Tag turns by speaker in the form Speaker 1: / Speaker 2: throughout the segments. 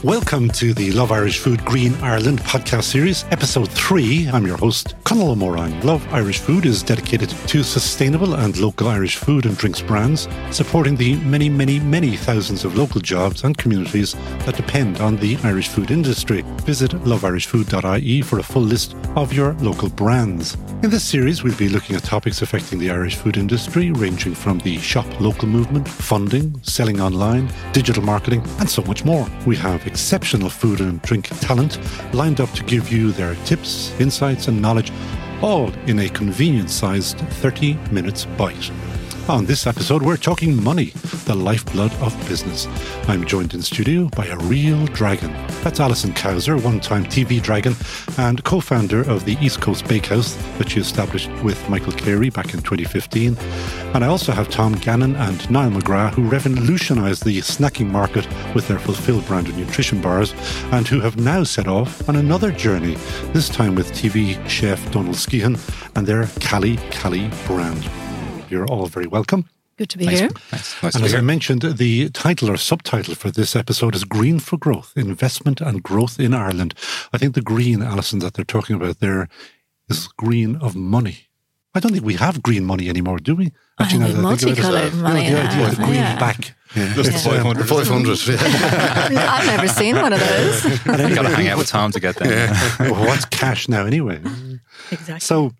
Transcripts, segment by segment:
Speaker 1: Welcome to the Love Irish Food Green Ireland podcast series, episode 3. I'm your host, Conal O'Moran. Love Irish Food is dedicated to sustainable and local Irish food and drinks brands, supporting the many thousands of local jobs and communities that depend on the Irish food industry. Visit loveirishfood.ie for a full list of your local brands. In this series, we'll be looking at topics affecting the Irish food industry, ranging from the shop local movement, funding, selling online, digital marketing, and so much more. We have exceptional food and drink talent lined up to give you their tips, insights and knowledge, all in a convenient-sized 30 minutes bite. On this episode, we're talking money, the lifeblood of business. I'm joined in studio by a real dragon. That's Alison Cowser, one-time TV dragon and co-founder of the East Coast Bakehouse that she established with Michael Carey back in 2015. And I also have Tom Gannon and Niall McGrath, who revolutionised the snacking market with their Fulfill branded nutrition bars and who have now set off on another journey, this time with TV chef Donald Skehan and their Cali brand. You're all very welcome.
Speaker 2: Good to be here.
Speaker 1: Nice and as I mentioned, the title or subtitle for this episode is Green for Growth, Investment and Growth in Ireland. I think the green, Alison, that they're talking about there is green of money. I don't think we have green money anymore, do we?
Speaker 2: Actually, I think multicoloured money.
Speaker 1: The idea of green back.
Speaker 3: Yeah. Just the 500. 500.
Speaker 2: I've never seen one of those.
Speaker 3: You've got to hang out with Tom to get that.
Speaker 1: Yeah. Well, what's cash now anyway?
Speaker 2: Exactly.
Speaker 1: So,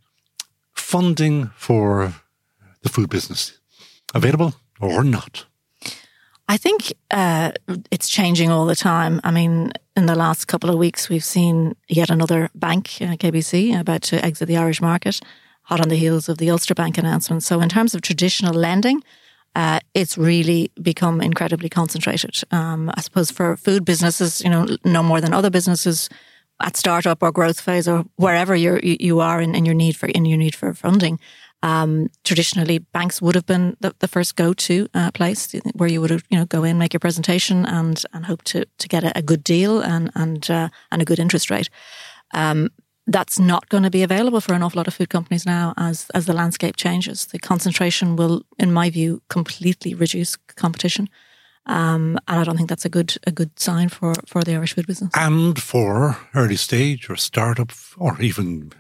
Speaker 1: funding for the food business, available or not?
Speaker 2: I think it's changing all the time. I mean, in the last couple of weeks, we've seen yet another bank, KBC, about to exit the Irish market, hot on the heels of the Ulster Bank announcement. So in terms of traditional lending, it's really become incredibly concentrated. I suppose for food businesses, no more than other businesses at startup or growth phase or wherever you are in your need for funding. Traditionally, banks would have been the first go-to place where you would have, go in, make your presentation, and hope to get a good deal and a good interest rate. That's not going to be available for an awful lot of food companies now as the landscape changes. The concentration will, in my view, completely reduce competition. And I don't think that's a good sign for the Irish food business.
Speaker 1: And for early stage or startup or even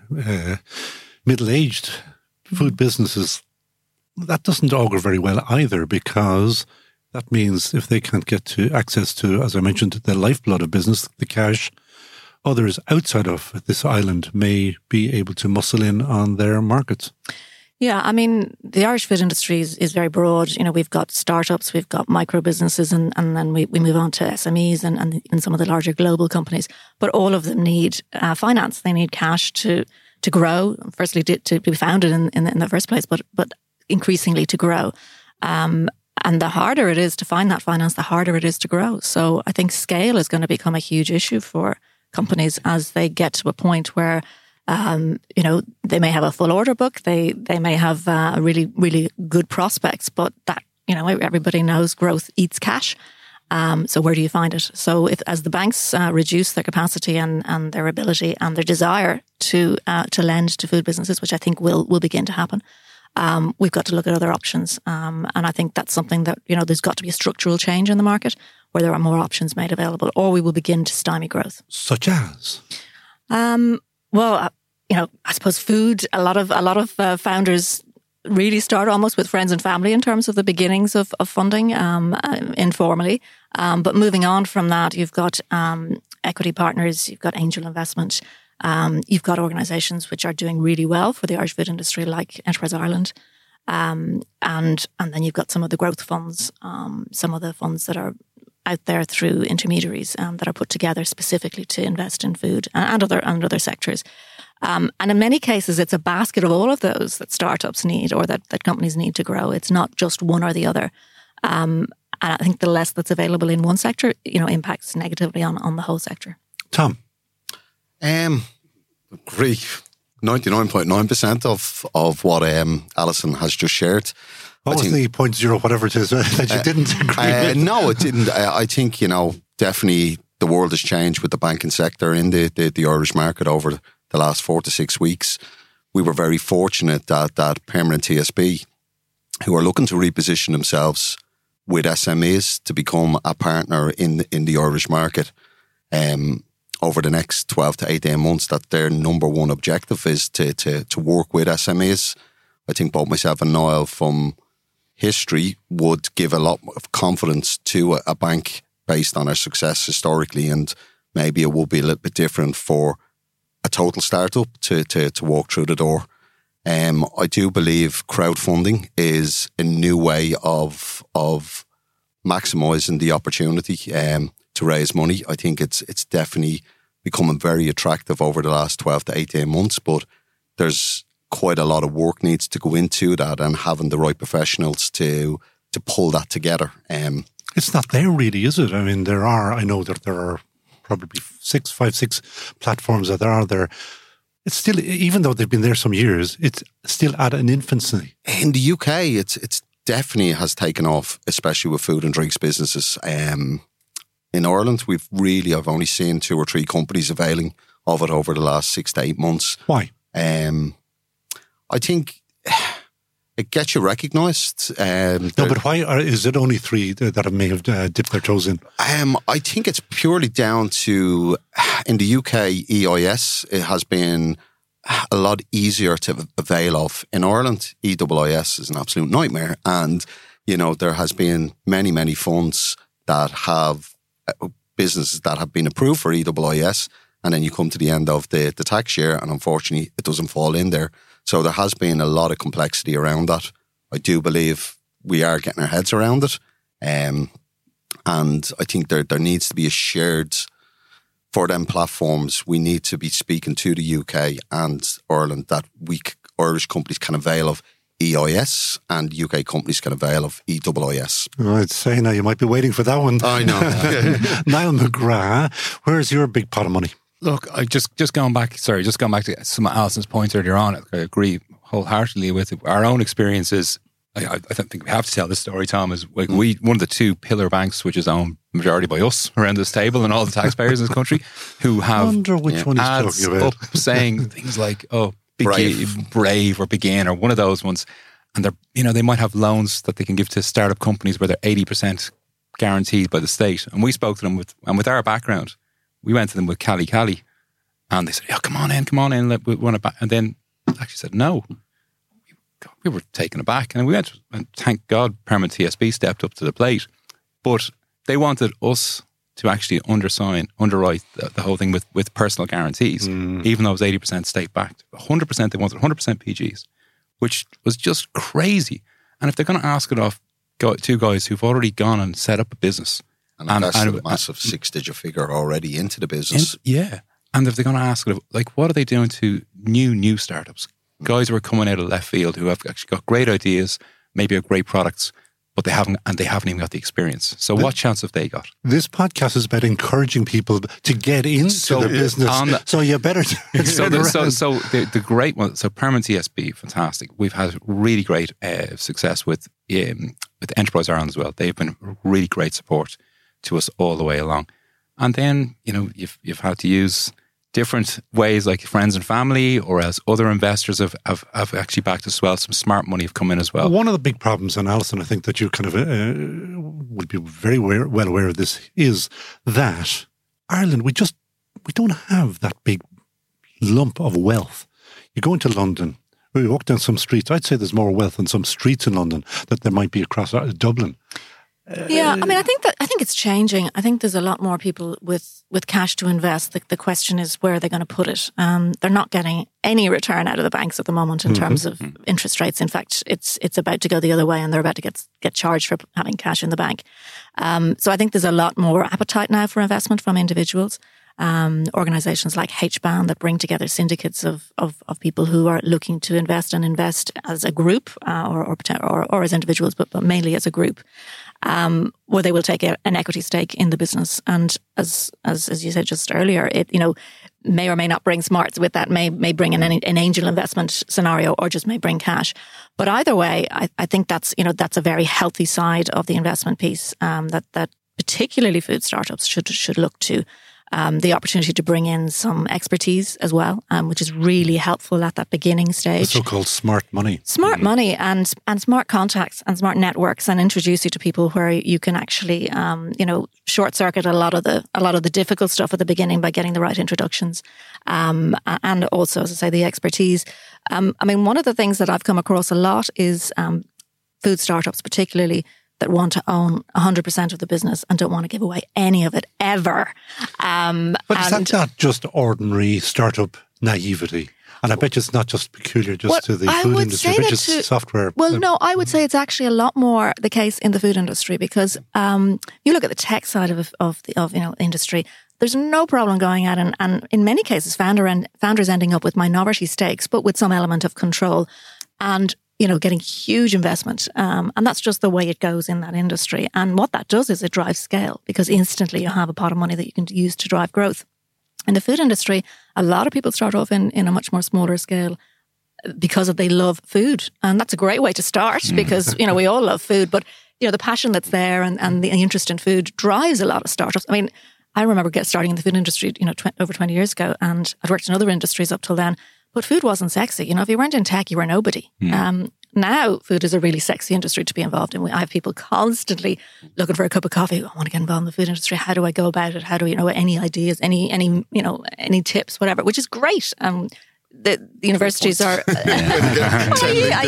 Speaker 1: middle-aged food businesses, that doesn't augur very well either, because that means if they can't get to access to, as I mentioned, the lifeblood of business, the cash, others outside of this island may be able to muscle in on their markets.
Speaker 2: Yeah, I mean, the Irish food industry is very broad. We've got startups, we've got micro businesses, and then we move on to SMEs and some of the larger global companies. But all of them need finance. They need cash to grow, firstly to be founded in the first place, but increasingly to grow. And the harder it is to find that finance, the harder it is to grow. So I think scale is going to become a huge issue for companies as they get to a point where, they may have a full order book, they may have really, really good prospects, but that, everybody knows growth eats cash. So where do you find it? So as the banks reduce their capacity and their ability and their desire to lend to food businesses, which I think will begin to happen, we've got to look at other options. And I think that's something that, there's got to be a structural change in the market where there are more options made available, or we will begin to stymie growth.
Speaker 1: Such as?
Speaker 2: I suppose food, a lot of founders really start almost with friends and family in terms of the beginnings of funding, informally. But moving on from that, you've got equity partners, you've got angel investment, you've got organisations which are doing really well for the Irish food industry, like Enterprise Ireland, and then you've got some of the growth funds, some of the funds that are out there through intermediaries that are put together specifically to invest in food and other sectors. And in many cases, it's a basket of all of those that startups need or that companies need to grow. It's not just one or the other. And I think the less that's available in one sector, impacts negatively on the whole sector.
Speaker 1: Tom?
Speaker 3: Agree. 99.9% of what Alison has just shared.
Speaker 1: What was the 0.0 whatever it is that you didn't agree with?
Speaker 3: No, it didn't. I think, definitely the world has changed with the banking sector in the Irish market over the last 4 to 6 weeks. We were very fortunate that Permanent TSB, who are looking to reposition themselves with SMEs to become a partner in the Irish market, over the next 12 to 18 months that their number one objective is to work with SMEs. I think both myself and Niall from history would give a lot of confidence to a bank based on our success historically, and maybe it will be a little bit different for a total startup to walk through the door. I do believe crowdfunding is a new way of maximising the opportunity to raise money. I think it's definitely becoming very attractive over the last 12 to 18 months, but there's quite a lot of work needs to go into that, and having the right professionals to pull that together.
Speaker 1: It's not there really, is it? I mean, I know that there are probably 6 platforms that are there. It's still, even though they've been there some years, it's still at an infancy.
Speaker 3: In the UK, it's definitely has taken off, especially with food and drinks businesses. In Ireland, I've only seen 2 or 3 companies availing of it over the last 6 to 8 months.
Speaker 1: Why?
Speaker 3: I think it gets you recognised.
Speaker 1: But why is it only 3 that may have dipped their toes in?
Speaker 3: I think it's purely down to, in the UK, EIS, it has been a lot easier to avail of. In Ireland, EIS is an absolute nightmare. And, there has been many, many funds that have businesses that have been approved for EIS, and then you come to the end of the tax year, and unfortunately, it doesn't fall in there. So there has been a lot of complexity around that. I do believe we are getting our heads around it. And I think there needs to be a shared, for them platforms, we need to be speaking to the UK and Ireland that Irish companies can avail of EIS and UK companies can avail of EIS.
Speaker 1: I'd say now you might be waiting for that one.
Speaker 3: I know.
Speaker 1: Niall McGrath, where's your big pot of money?
Speaker 4: Look, just going back to some of Alison's points earlier on, I agree wholeheartedly with it. Our own experiences, I think we have to tell this story, Tom, is like one of the 2 pillar banks, which is owned majority by us around this table and all the taxpayers in this country, who have
Speaker 1: wonder which one
Speaker 4: ads
Speaker 1: he's talking about.
Speaker 4: up saying things like, Brave or Begin or one of those ones. And they might have loans that they can give to startup companies where they're 80% guaranteed by the state. And we spoke to them with our background. We went to them with Cali, and they said, "Yeah, come on in, we want to." And then actually said, "No." We were taken aback, and we went. And thank God, Permanent TSB stepped up to the plate. But they wanted us to actually underwrite the whole thing with personal guarantees, even though it was 80% state backed. 100%, they wanted 100% PGs, which was just crazy. And if they're going to ask it off 2 guys who've already gone and set up a business.
Speaker 3: And invested a massive 6-digit figure already into the business.
Speaker 4: And if they're going to ask it, like, what are they doing to new startups? Guys who are coming out of left field who have actually got great ideas, maybe have great products, but they haven't even got the experience. So what chance have they got?
Speaker 1: This podcast is about encouraging people to get into the business. So you better
Speaker 4: So the great one, so Permanent TSB, fantastic. We've had really great success with Enterprise Ireland as well. They've been really great support to us all the way along. And then, you've had to use different ways, like friends and family, or as other investors have actually backed us well. Some smart money have come in as well.
Speaker 1: One of the big problems, and Alison, I think that you kind of would be very well aware of this, is that Ireland, we don't have that big lump of wealth. You go into London, we walk down some streets, I'd say there's more wealth in some streets in London that there might be across Dublin.
Speaker 2: Yeah, I mean, I think it's changing. I think there's a lot more people with cash to invest. The question is where they're going to put it. They're not getting any return out of the banks at the moment in terms of interest rates. In fact, it's about to go the other way, and they're about to get charged for having cash in the bank. So I think there's a lot more appetite now for investment from individuals. Organizations like HBAN that bring together syndicates of people who are looking to invest as a group or as individuals, but mainly as a group. Where they will take an equity stake in the business, and as you said just earlier, it may or may not bring smarts with that, may bring an angel investment scenario, or just may bring cash. But either way, I think that's a very healthy side of the investment piece that particularly food startups should look to. the opportunity to bring in some expertise as well, which is really helpful at that beginning stage.
Speaker 1: The so-called smart money.
Speaker 2: Smart money and smart contacts and smart networks, and introduce you to people where you can actually, short circuit a lot of the difficult stuff at the beginning by getting the right introductions, and also, as I say, the expertise. One of the things that I've come across a lot is food startups, particularly, that want to own 100% of the business and don't want to give away any of it ever.
Speaker 1: But is that not just ordinary startup naivety? And I bet it's not just peculiar to the food industry, but just software.
Speaker 2: Well, no, I would say it's actually a lot more the case in the food industry, because you look at the tech side of industry. There's no problem going out and in many cases, founders ending up with minority stakes, but with some element of control and getting huge investment. And that's just the way it goes in that industry. And what that does is it drives scale, because instantly you have a pot of money that you can use to drive growth. In the food industry, a lot of people start off in a much more smaller scale because they love food. And that's a great way to start, because, we all love food. But, the passion that's there and the interest in food drives a lot of startups. I remember starting in the food industry, over 20 years ago, and I'd worked in other industries up till then. But food wasn't sexy. If you weren't in tech, you were nobody. Now, food is a really sexy industry to be involved in. I have people constantly looking for a cup of coffee. I want to get involved in the food industry. How do I go about it? How do any ideas, any tips, whatever, which is great. The universities are. I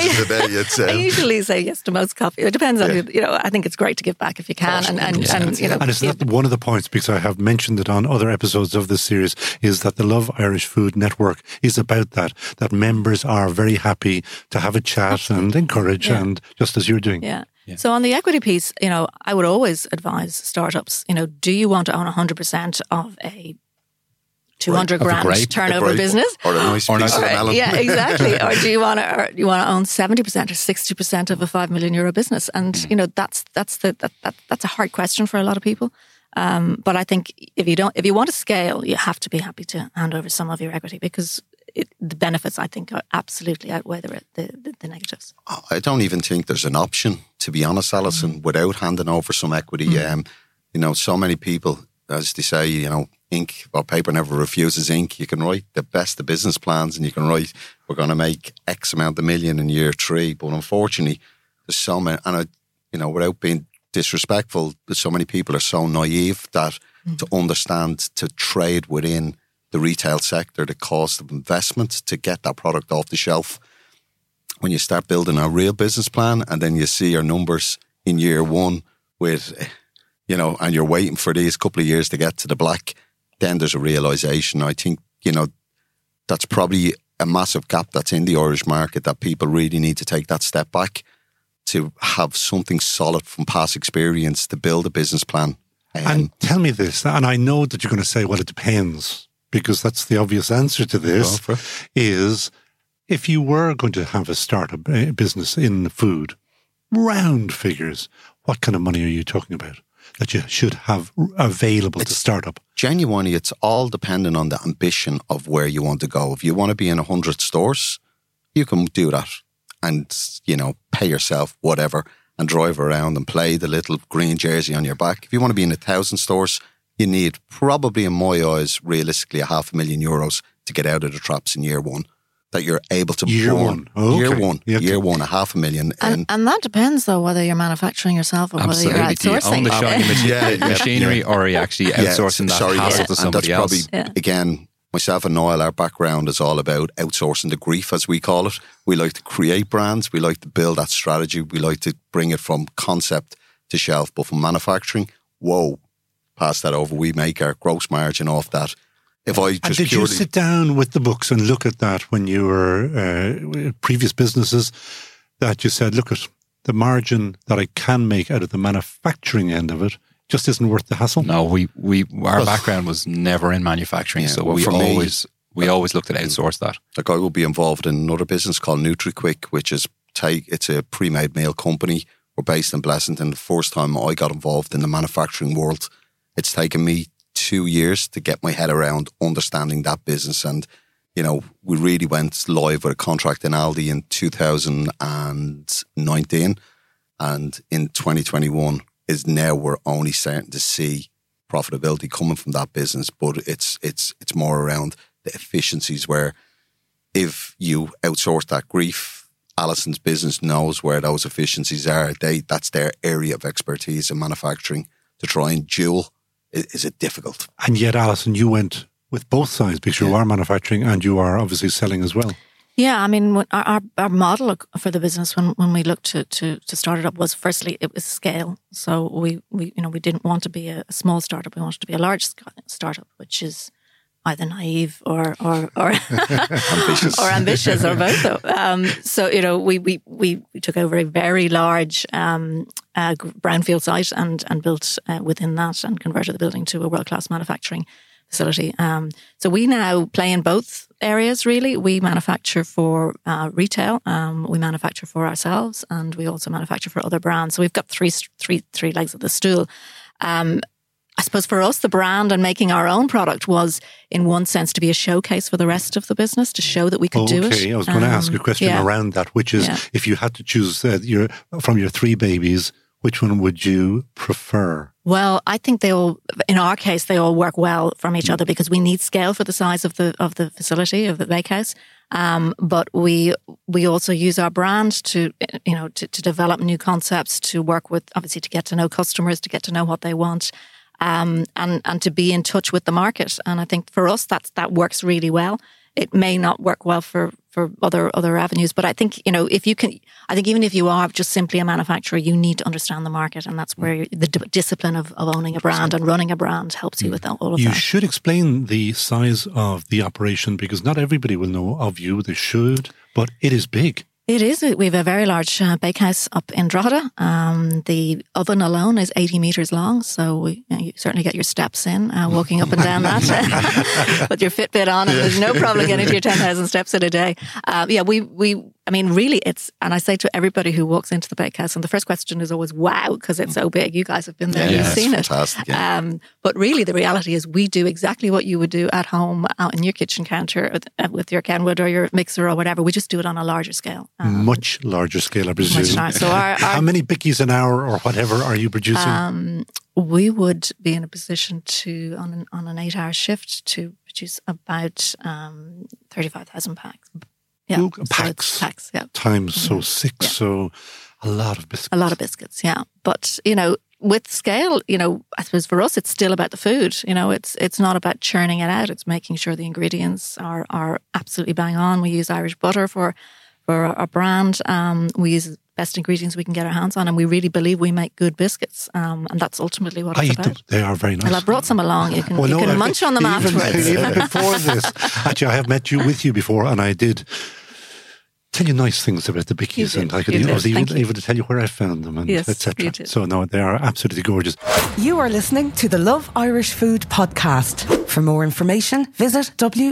Speaker 2: usually say yes to most coffee. It depends on who. I think it's great to give back if you can, and
Speaker 1: it's not one of the points, because I have mentioned it on other episodes of this series, is that the Love Irish Food Network is about that members are very happy to have a chat and encourage, and just as you're doing.
Speaker 2: Yeah. So on the equity piece, I would always advise startups. Do you want to own 100% of a 200 grand turnover business,
Speaker 3: or a nice piece of melon?
Speaker 2: Yeah, exactly. Or do you want to own 70% or 60% of a €5 million business? And that's a hard question for a lot of people. But I think if you want to scale, you have to be happy to hand over some of your equity, because the benefits, I think, absolutely outweigh the negatives.
Speaker 3: I don't even think there's an option, to be honest, Alison, without handing over some equity. So many people, as they say, ink or paper never refuses ink. You can write the best of business plans, and you can write, we're going to make X amount of million in year 3. But unfortunately, there's so many, and without being disrespectful, there's so many people are so naive that to understand, to trade within the retail sector, the cost of investment to get that product off the shelf. When you start building a real business plan, and then you see your numbers in year 1 with, and you're waiting for these couple of years to get to the black, then there's a realisation. I think, that's probably a massive gap that's in the Irish market, that people really need to take that step back to have something solid from past experience to build a business plan.
Speaker 1: And tell me this, and I know that you're going to say, well, it depends, because that's the obvious answer to this, is if you were going to have a startup business in food, round figures, what kind of money are you talking about that you should have available to start up?
Speaker 3: Genuinely, it's all dependent on the ambition of where you want to go. If you want to be in 100 stores, you can do that and, pay yourself whatever and drive around and play the little green jersey on your back. If you want to be in 1,000 stores, you need probably, in my eyes, realistically, €500,000 to get out of the traps in year 1. That you're able to
Speaker 1: year
Speaker 3: perform.
Speaker 1: 1. Oh,
Speaker 3: year
Speaker 1: okay.
Speaker 3: one, €500,000.
Speaker 2: And that depends, though, whether you're manufacturing yourself or whether you're outsourcing.
Speaker 4: Do you own the machinery or are you actually outsourcing that hassle to somebody
Speaker 3: else? And that's
Speaker 4: else?
Speaker 3: probably, again, myself and Niall, our background is all about outsourcing the grief, as we call it. We like to create brands. We like to build that strategy. We like to bring it from concept to shelf. But from manufacturing, pass that over. We make our gross margin off that.
Speaker 1: Did you sit down with the books and look at that when you were previous businesses, that you said, look at the margin that I can make out of the manufacturing end of it just isn't worth the hassle?
Speaker 4: No, our background was never in manufacturing, so we always looked at outsource that.
Speaker 3: Like, I will be involved in another business called NutriQuick, which is it's a pre-made meal company. We're based in Blessington. The first time I got involved in the manufacturing world, it's taken me 2 years to get my head around understanding that business. And, we really went live with a contract in Aldi in 2019. And in 2021 is now we're only starting to see profitability coming from that business, but it's more around the efficiencies where if you outsource that grief, Alison's business knows where those efficiencies are. That's their area of expertise in manufacturing. To try and dual, is it difficult?
Speaker 1: And yet, Alison, you went with both sides because you are manufacturing and you are obviously selling as well.
Speaker 2: Yeah, I mean, our model for the business when we looked to start it up was, firstly, it was scale. So we didn't want to be a small startup. We wanted to be a large startup, which is either naive or
Speaker 3: ambitious,
Speaker 2: or ambitious, or both. So we took over a very large brownfield site and built within that and converted the building to a world-class manufacturing facility. So we now play in both areas, really. We manufacture for retail, we manufacture for ourselves, and we also manufacture for other brands. So we've got three legs of the stool. I suppose for us, the brand and making our own product was, in one sense, to be a showcase for the rest of the business, to show that we could do it.
Speaker 1: Okay, I was going to ask a question around that, which is, if you had to choose from your three babies, which one would you prefer?
Speaker 2: Well, I think in our case, they all work well from each other because we need scale for the size of the facility, of the bakehouse. But we also use our brand to develop new concepts, to work with, obviously, to get to know customers, to get to know what they want. And to be in touch with the market. And I think for us, that works really well. It may not work well for other avenues, but I think, even if you are just simply a manufacturer, you need to understand the market. And that's where the discipline of owning a brand and running a brand helps you with all of that.
Speaker 1: You should explain the size of the operation because not everybody will know of you. They should, but it is big.
Speaker 2: It is. We have a very large bakehouse up in Drogheda. The oven alone is 80 metres long, so you certainly get your steps in, walking up and down that with your Fitbit on, and there's no problem getting to your 10,000 steps in a day. Really, and I say to everybody who walks into the bakehouse, and the first question is always, wow, because it's so big. You guys have been there, you've seen it.
Speaker 3: Fantastic, yeah.
Speaker 2: But really, the reality is we do exactly what you would do at home, out in your kitchen counter with your Kenwood or your mixer or whatever. We just do it on a larger scale.
Speaker 1: Much larger scale, I presume.
Speaker 2: Much larger. So
Speaker 1: how many bickies an hour or whatever are you producing?
Speaker 2: We would be in a position to, on an 8-hour shift, to produce about 35,000 packs. Yeah,
Speaker 1: Ooh, packs.
Speaker 2: Yeah.
Speaker 1: Times so 6, so a lot of biscuits.
Speaker 2: A lot of biscuits, yeah. But with scale, I suppose for us, it's still about the food. It's not about churning it out. It's making sure the ingredients are absolutely bang on. We use Irish butter for our brand. We use best ingredients we can get our hands on, and we really believe we make good biscuits. And that's ultimately what it's about.
Speaker 1: They are very nice.
Speaker 2: Well, I brought some along. You can munch on them afterwards.
Speaker 1: Even before this, actually, I have met with you before, and I did tell you nice things about the bickies, and I was even able to tell you where I found them, and etc. So no, they are absolutely gorgeous.
Speaker 5: You are listening to the Love Irish Food podcast. For more information, visit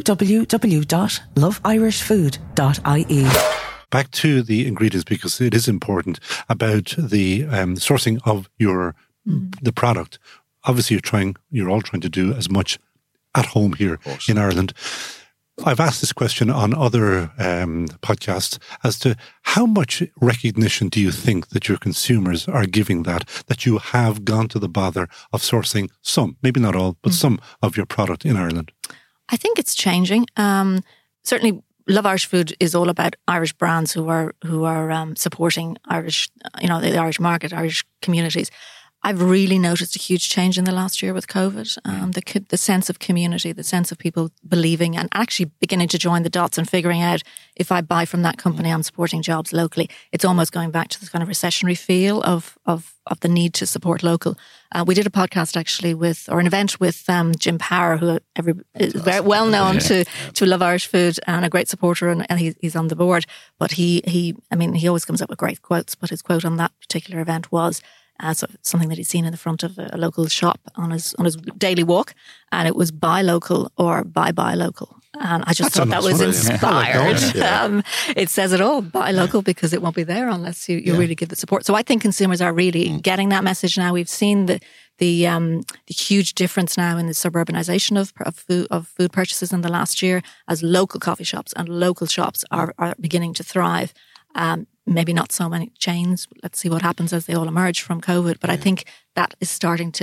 Speaker 5: www.loveirishfood.ie.
Speaker 1: Back to the ingredients, because it is important about the sourcing of the product. Obviously, you're all trying to do as much at home here in Ireland. I've asked this question on other podcasts as to how much recognition do you think that your consumers are giving that you have gone to the bother of sourcing some, maybe not all, but some of your product in Ireland? I
Speaker 2: think it's changing. Certainly, Love Irish Food is all about Irish brands who are supporting Irish, the Irish market, Irish communities. I've really noticed a huge change in the last year with COVID. The sense of community, the sense of people believing and actually beginning to join the dots and figuring out, if I buy from that company, I'm supporting jobs locally. It's almost going back to this kind of recessionary feel of the need to support local. We did a podcast actually an event with Jim Power, who is very well known to Love Irish Food and a great supporter, and he's on the board. But he always comes up with great quotes. But his quote on that particular event was, something that he'd seen in the front of a local shop on his daily walk, and it was buy local or buy local. And I just thought that was inspired. It says it all, buy local, because it won't be there unless you really give the support. So I think consumers are really getting that message now. We've seen the huge difference now in the suburbanization of food purchases in the last year, as local coffee shops and local shops are beginning to thrive. Maybe not so many chains. Let's see what happens as they all emerge from COVID. But I think that is starting to,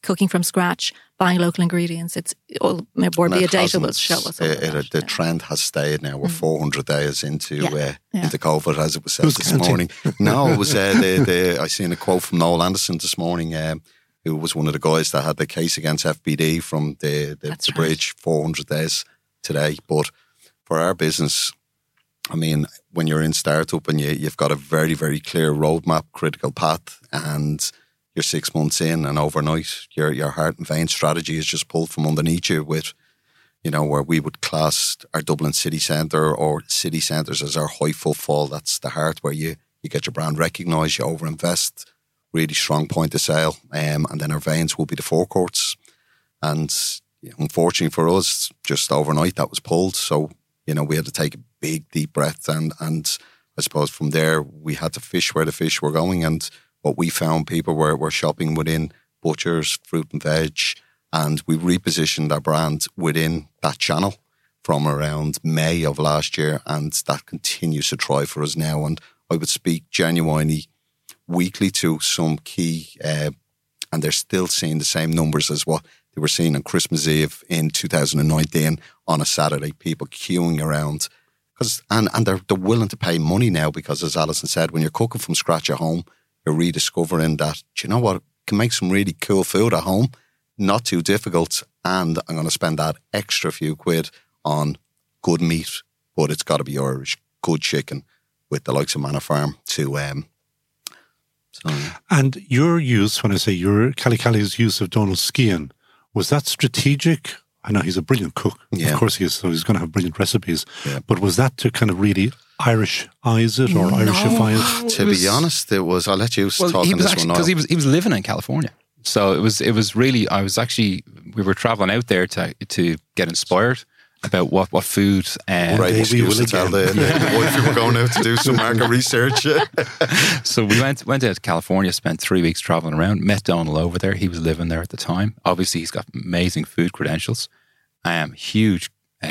Speaker 2: cooking from scratch, buying local ingredients. It's all more be a data will show us.
Speaker 3: The trend has stayed now. We're 400 days into COVID, as it was said this
Speaker 1: counting?
Speaker 3: morning. No, it was I seen a quote from Noel Anderson this morning, who was one of the guys that had the case against FBD from the bridge. 400 days today, but for our business, I mean, when you're in startup and you've got a very, very clear roadmap, critical path, and you're 6 months in, and overnight your heart and vein strategy is just pulled from underneath you with, you know, where we would class our Dublin city centre or city centres as our high footfall. That's the heart where you get your brand recognised, you overinvest, really strong point of sale, and then our veins will be the forecourts. And unfortunately for us, just overnight that was pulled. So, you know, we had to take a big, deep breath, and I suppose from there we had to fish where the fish were going. And what we found, people were shopping within butchers, fruit and veg, and we repositioned our brand within that channel from around May of last year, and that continues to thrive for us now. And I would speak genuinely weekly to some key, and they're still seeing the same numbers as what they were seeing on Christmas Eve in 2019 on a Saturday, people queuing around. And they're willing to pay money now because, as Alison said, when you're cooking from scratch at home, you're rediscovering that, do you know what, can make some really cool food at home, not too difficult, and I'm going to spend that extra few quid on good meat, but it's got to be Irish, good chicken with the likes of Manor Farm to...
Speaker 1: And your use, when I say your Cally's use of Donald Skehan, was that strategic? I know he's a brilliant cook. Yeah. Of course he is, so he's going to have brilliant recipes. Yeah. But was that to kind of really Irishize it or Irishify it?
Speaker 3: To be honest, it was. I'll let you talk on this one.
Speaker 4: Because he was living in California. So it was really, we were travelling out there to get inspired about what food.
Speaker 3: Right, excuse to tell the wife we were going out to do some market research.
Speaker 4: So we went out to California, spent 3 weeks travelling around, met Donald over there. He was living there at the time. Obviously, he's got amazing food credentials, huge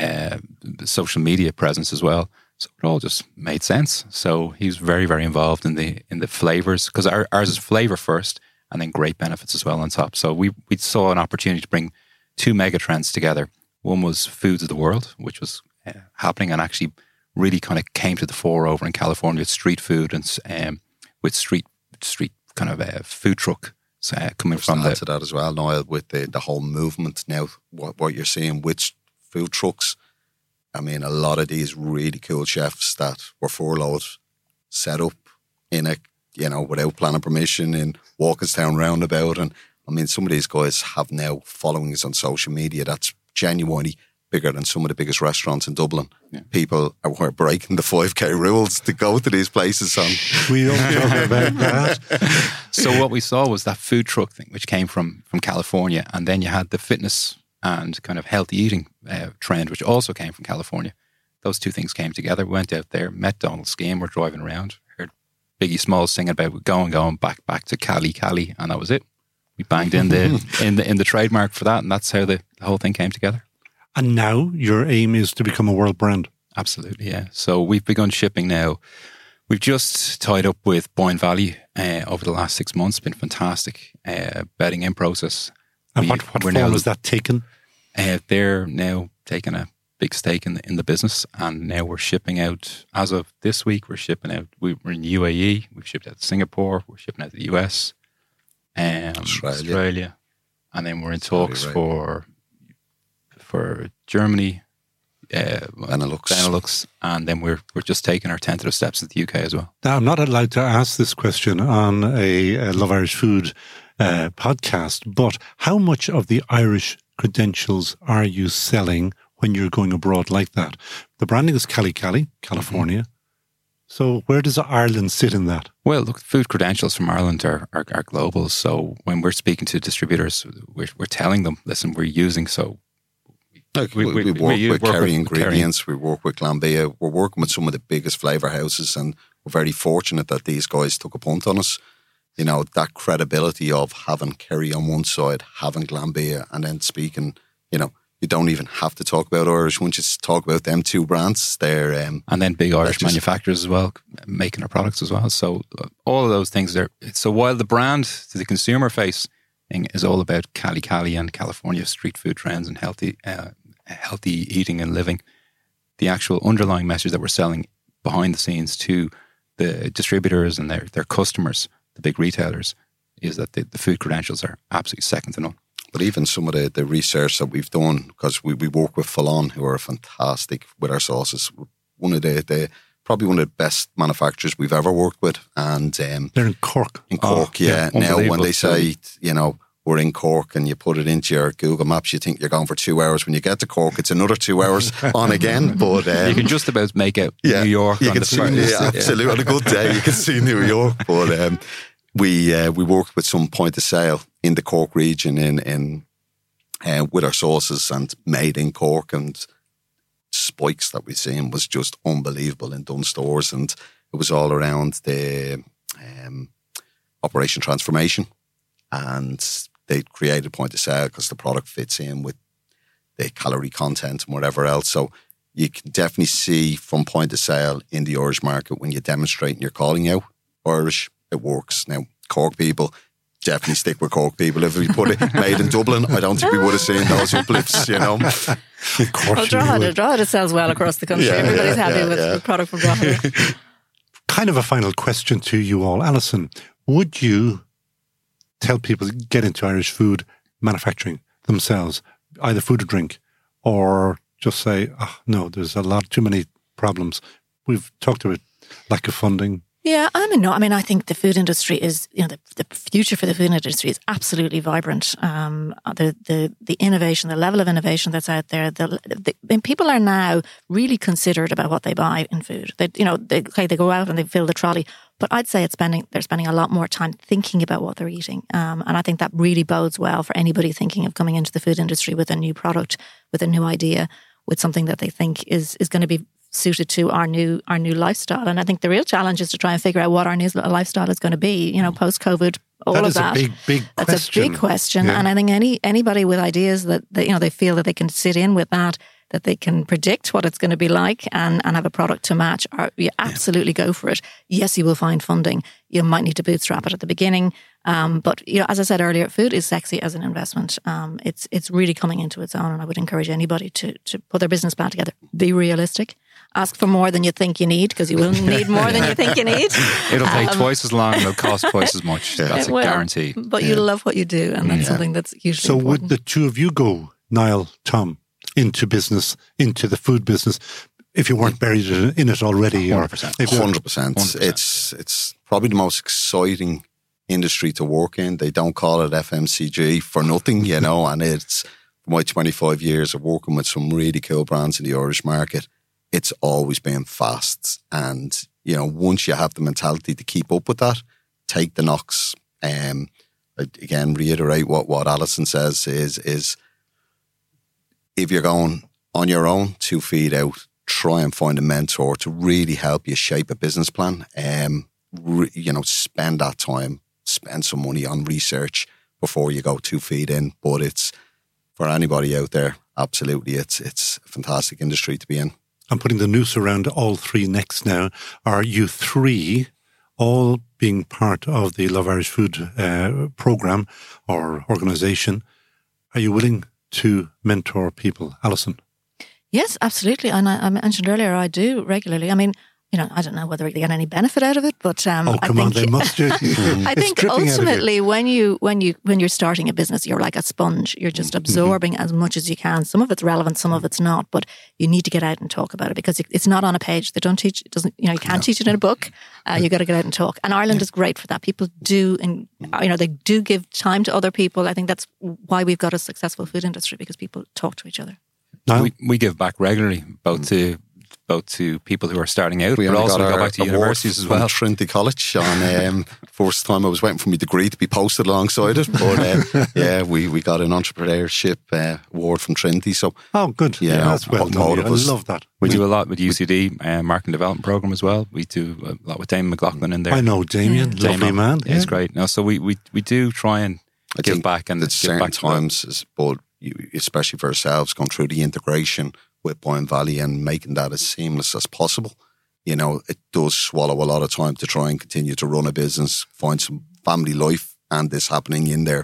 Speaker 4: social media presence as well. So it all just made sense. So he's very, very involved in the flavours, because ours is flavour first and then great benefits as well on top. So we saw an opportunity to bring two mega trends together. One was Foods of the World, which was happening and actually really kind of came to the fore over in California with street food and with street kind of food truck coming from
Speaker 3: to that as well, Noel, with the whole movement now, what you're seeing with food trucks. I mean, a lot of these really cool chefs that were furloughed set up in without planning permission in Walkerstown roundabout. And I mean, some of these guys have now followings on social media that's genuinely bigger than some of the biggest restaurants in Dublin. Yeah. People are breaking the 5K rules to go to these places.
Speaker 1: We don't talk about that.
Speaker 4: So what we saw was that food truck thing, which came from California, and then you had the fitness and kind of healthy eating trend, which also came from California. Those two things came together. We went out there, met Donald Skehan, we're driving around, heard Biggie Smalls singing about going back to Cali, and that was it. We banged in the trademark for that, and that's how the whole thing came together.
Speaker 1: And now your aim is to become a world brand.
Speaker 4: Absolutely, yeah. So we've begun shipping now. We've just tied up with Boyne Valley over the last 6 months. It's been fantastic. Bedding in process.
Speaker 1: And what form is that taken?
Speaker 4: They're now taking a big stake in the business, and now we're shipping out. As of this week, we're shipping out. We're in UAE. We've shipped out to Singapore. We're shipping out to the US, Australia, and then we're in talks for Germany, Benelux, and then we're just taking our tentative steps in the UK as well.
Speaker 1: Now, I'm not allowed to ask this question on a Love Irish Food podcast, but how much of the Irish credentials are you selling when you're going abroad like that? The branding is Cali, California. Mm-hmm. So where does Ireland sit in that? Well,
Speaker 4: look, food credentials from Ireland are global. So when we're speaking to distributors, we're telling them, listen, we're using
Speaker 3: we work with Kerry Ingredients, we work with Glanbia, we're working with some of the biggest flavour houses, and we're very fortunate that these guys took a punt on us. You know, that credibility of having Kerry on one side, having Glanbia, and then speaking, you know, you don't even have to talk about Irish. Once you talk about them two brands, they're...
Speaker 4: and then big Irish manufacturers as well, making our products as well. So all of those things there. So while the brand to the consumer face is all about Cali and California street food trends and healthy eating and living. The actual underlying message that we're selling behind the scenes to the distributors and their customers, the big retailers, is that the food credentials are absolutely second to none.
Speaker 3: But even some of the research that we've done, because we work with Falon, who are fantastic with our sauces, one of the probably one of the best manufacturers we've ever worked with. And
Speaker 1: they're in Cork.
Speaker 3: In Cork, yeah. Now, when they say, we're in Cork and you put it into your Google Maps, you think you're going for 2 hours. When you get to Cork, it's another 2 hours on again. But
Speaker 4: you can just about make out New York.
Speaker 3: You can see, absolutely. On a good day, you can see New York. But we worked with some point of sale in the Cork region in with our sauces and made in Cork, and spikes that we've seen was just unbelievable in Dunnes Stores, and it was all around the operation transformation, and they created point of sale because the product fits in with the calorie content and whatever else. So you can definitely see from point of sale in the Irish market, when you demonstrate and you're calling out Irish, it works. Now, Cork people, definitely stick with Cork people. If we put it made in Dublin, I don't think we would have seen those uplifts,
Speaker 1: Of course,
Speaker 2: Drogheda sells well across the country. Everybody's happy with the product from Drogheda.
Speaker 1: Kind of a final question to you all. Alison, would you tell people to get into Irish food manufacturing themselves, either food or drink, or just say, no, there's too many problems? We've talked about lack of funding.
Speaker 2: Yeah, I think the food industry is, the future for the food industry is absolutely vibrant. The innovation, the level of innovation that's out there, and people are now really considered about what they buy in food. They go out and they fill the trolley, but I'd say they're spending a lot more time thinking about what they're eating. And I think that really bodes well for anybody thinking of coming into the food industry with a new product, with a new idea, with something that they think is going to be suited to our new lifestyle. And I think the real challenge is to try and figure out what our new lifestyle is going to be, post-COVID, all of that.
Speaker 1: That is a big question.
Speaker 2: That's a big question. Yeah. And I think anybody with ideas that they feel that they can sit in with that they can predict what it's going to be like and have a product to match, you absolutely go for it. Yes, you will find funding. You might need to bootstrap it at the beginning. But as I said earlier, food is sexy as an investment. It's really coming into its own, and I would encourage anybody to put their business plan together. Be realistic. Ask for more than you think you need, because you will need more than you think you need.
Speaker 4: It'll take twice as long and it'll cost twice as much. That's a guarantee.
Speaker 2: But you love what you do, and that's something that's hugely important.
Speaker 1: So would the two of you go, Niall, Tom, into the food business, if you weren't buried in it already?
Speaker 3: 100%. 100%. It's probably the most exciting industry to work in. They don't call it FMCG for nothing, and it's my 25 years of working with some really cool brands in the Irish market. It's always been fast. And, once you have the mentality to keep up with that, take the knocks. Again, reiterate what Alison says is if you're going on your own 2 feet out, try and find a mentor to really help you shape a business plan. Spend that time, spend some money on research before you go 2 feet in. But it's, for anybody out there, absolutely, it's a fantastic industry to be in.
Speaker 1: I'm putting the noose around all three necks now. Are you three all being part of the Love Irish Food programme or organisation? Are you willing to mentor people? Alison?
Speaker 2: Yes, absolutely. And I mentioned earlier, I do regularly. I mean, I don't know whether they get any benefit out of it, but I think
Speaker 1: they must do.
Speaker 2: I think ultimately, when you're starting a business, you're like a sponge. You're just absorbing as much as you can. Some of it's relevant, some of it's not. But you need to get out and talk about it, because it's not on a page. They don't teach. It doesn't. You can't teach it in a book. You got to get out and talk. And Ireland is great for that. People do, and they do give time to other people. I think that's why we've got a successful food industry, because people talk to each other.
Speaker 4: We give back regularly, both to people who are starting out, but also go back to universities as well.
Speaker 3: Trinity College on first time I was waiting for my degree to be posted alongside it, but we got an entrepreneurship award from Trinity. So
Speaker 1: good, that's well done. I love that.
Speaker 4: We do a lot with UCD Marketing Development Program as well. We do a lot with Damien McLaughlin in there.
Speaker 1: I know Damien, lovely man.
Speaker 4: Yeah, he's great. No, so we do try and give back, and
Speaker 3: at certain times, but especially for ourselves, going through the integration with Boyne Valley and making that as seamless as possible. It does swallow a lot of time to try and continue to run a business, find some family life and this happening in there.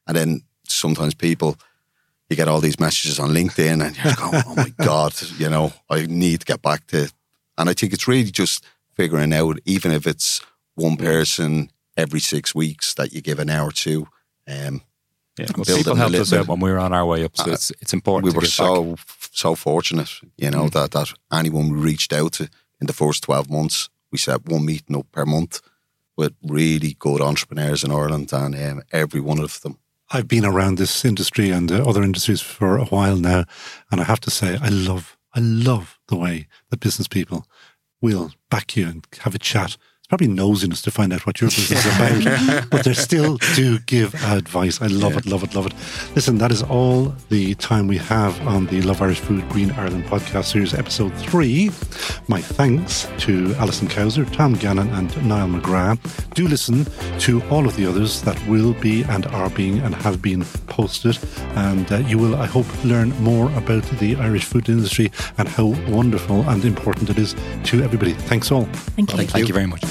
Speaker 3: And then sometimes people, you get all these messages on LinkedIn and you're going, oh my God, you know, I need to get back to it. And I think it's really just figuring out, even if it's one person every 6 weeks that you give an hour to.
Speaker 4: People helped us out when we were on our way up, so it's important.
Speaker 3: We were so fortunate, you know, that anyone we reached out to in the first 12 months, we set one meeting up per month with really good entrepreneurs in Ireland, and every one of them.
Speaker 1: I've been around this industry and other industries for a while now, and I have to say, I love the way that business people will back you and have a chat. Probably nosiness to find out what your business is about, but they still do give advice. I love it. Listen, that is all the time we have on the Love Irish Food Green Ireland podcast series, episode 3. My thanks to Alison Cowser, Tom Gannon and Niall McGrath. Do listen to all of the others that will be and are being and have been posted, and you will, I hope, learn more about the Irish food industry and how wonderful and important it is to everybody. Thanks all.
Speaker 2: Thank you.
Speaker 4: Thank you very much.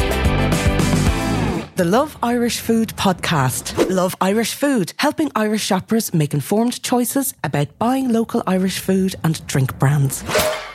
Speaker 5: The Love Irish Food podcast. Love Irish Food, helping Irish shoppers make informed choices about buying local Irish food and drink brands.